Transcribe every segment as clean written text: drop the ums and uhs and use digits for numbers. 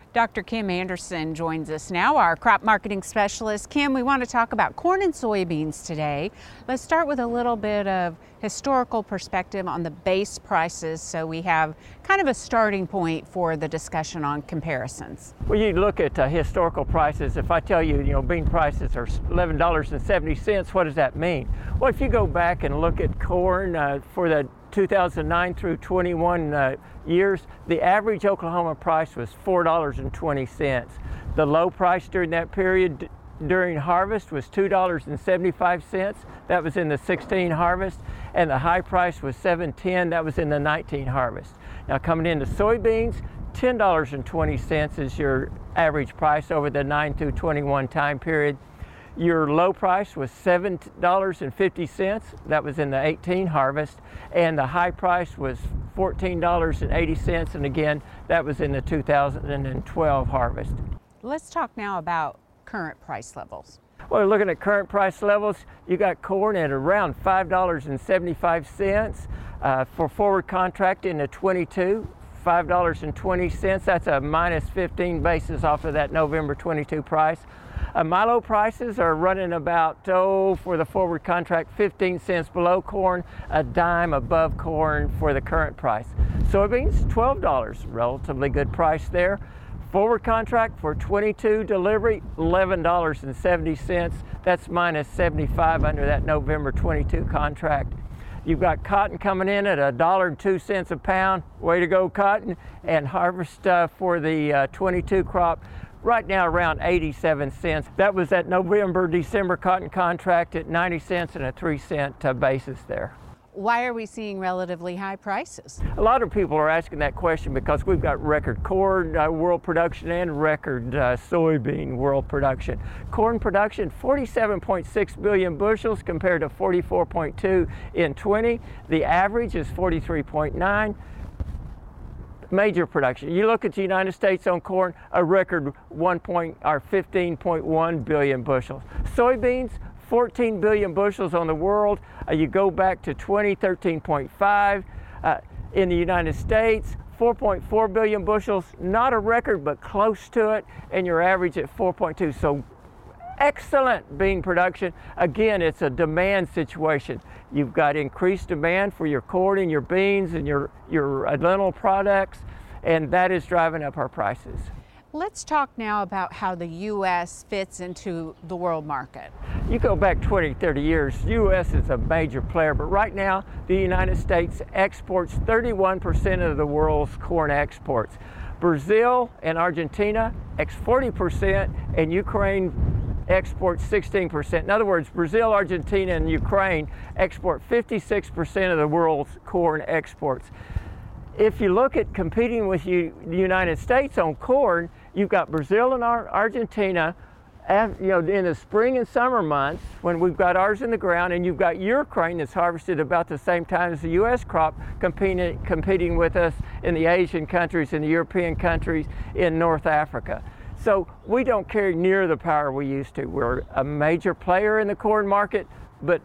Dr. Kim Anderson joins us now, our crop marketing specialist. Kim, we want to talk about corn and soybeans today. Let's start with a little bit of historical perspective on the base prices so we have kind of a starting point for the discussion on comparisons. Well, you look at historical prices. If I tell you, bean prices are $11.70, what does that mean? Well, if you go back and look at corn for the 2009 through 21 years, the average Oklahoma price was $4.20. The low price during that period during harvest was $2.75. That was in the 16 harvest, and the high price was $7.10. That was in the 19 harvest. Now coming into soybeans, $10.20 is your average price over the 9 through 21 time period. Your low price was $7.50. That was in the 18 harvest, and the high price was $14.80, and again, that was in the 2012 harvest. Let's talk now about current price levels. Well, looking at current price levels, you got corn at around $5.75 for forward contract into 22. $5.20. That's a minus 15 basis off of that November 22 price. Milo prices are running about, for the forward contract, 15 cents below corn, a dime above corn for the current price. Soybeans, $12, relatively good price there. Forward contract for 22 delivery, $11.70. That's minus 75 under that November 22 contract. You've got cotton coming in at $1.02 a pound. Way to go, cotton. And harvest for the 22 crop right now around 87 cents. That was that November-December cotton contract at 90 cents and a 3-cent basis there. Why are we seeing relatively high prices? A lot of people are asking that question because we've got record corn world production and record soybean world production. Corn production, 47.6 billion bushels compared to 44.2 in 20. The average is 43.9. Major production. You look at the United States on corn, a record 15.1 billion bushels. Soybeans, 14 billion bushels on the world. You go back to 13.5 in the United States, 4.4 billion bushels, not a record, but close to it, and your average at 4.2. So excellent bean production. Again, it's a demand situation. You've got increased demand for your corn and your beans and your lentil products, and that is driving up our prices. Let's talk now about how the U.S. fits into the world market. You go back 20, 30 years, U.S. is a major player, but right now the United States exports 31% of the world's corn exports. Brazil and Argentina export 40%, and Ukraine exports 16%. In other words, Brazil, Argentina, and Ukraine export 56% of the world's corn exports. If you look at competing with the United States on corn, you've got Brazil and Argentina, in the spring and summer months when we've got ours in the ground, and you've got Ukraine that's harvested about the same time as the U.S. crop, competing with us in the Asian countries and the European countries in North Africa. So we don't carry near the power we used to. We're a major player in the corn market, but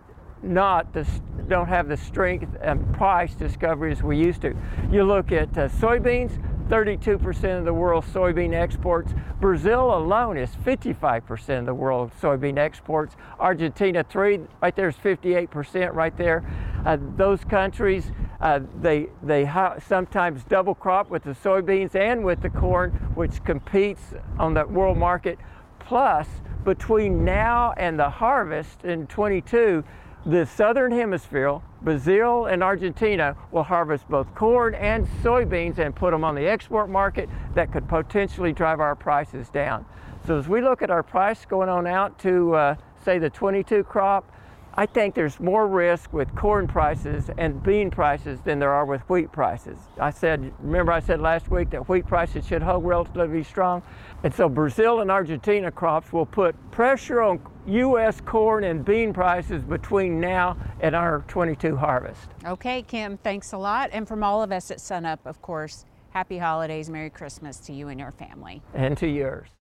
don't have the strength and price discovery as we used to. You look at soybeans, 32% of the world's soybean exports. Brazil alone is 55% of the world's soybean exports. Argentina, right there's 58% right there. Those countries, they sometimes double crop with the soybeans and with the corn, which competes on the world market. Plus, between now and the harvest in 22, the southern hemisphere, Brazil and Argentina, will harvest both corn and soybeans and put them on the export market. That could potentially drive our prices down. So as we look at our price going on out to say the 22 crop, I think there's more risk with corn prices and bean prices than there are with wheat prices. Remember I said last week that wheat prices should hold relatively strong? And so Brazil and Argentina crops will put pressure on U.S. corn and bean prices between now and our 22 harvest. Okay, Kim, thanks a lot. And from all of us at SunUp, of course, happy holidays, Merry Christmas to you and your family. And to yours.